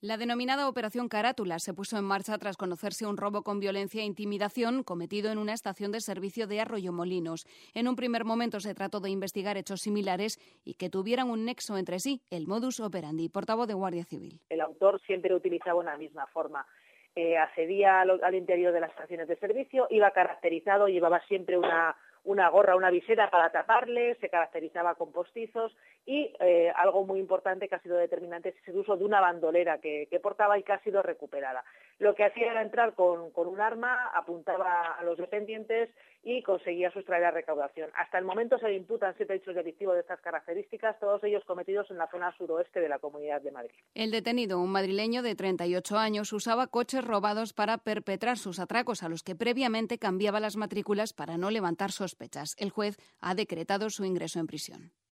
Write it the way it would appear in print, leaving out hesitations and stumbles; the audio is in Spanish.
La denominada Operación Carátula se puso en marcha tras conocerse un robo con violencia e intimidación cometido en una estación de servicio de Arroyomolinos. En un primer momento se trató de investigar hechos similares y que tuvieran un nexo entre sí, el modus operandi. Portavoz de Guardia Civil. El autor siempre utilizaba una misma forma. Accedía al interior de las estaciones de servicio, iba caracterizado, llevaba siempre una gorra, una visera para taparle, se caracterizaba con postizos y algo muy importante que ha sido determinante es el uso de una bandolera que portaba y que ha sido recuperada. Lo que hacía era entrar con un arma, apuntaba a los dependientes y conseguía sustraer la recaudación. Hasta el momento se le imputan 7 hechos delictivos de estas características, todos ellos cometidos en la zona suroeste de la Comunidad de Madrid. El detenido, un madrileño de 38 años, usaba coches robados para perpetrar sus atracos, a los que previamente cambiaba las matrículas para no levantar sospechas. El juez ha decretado su ingreso en prisión.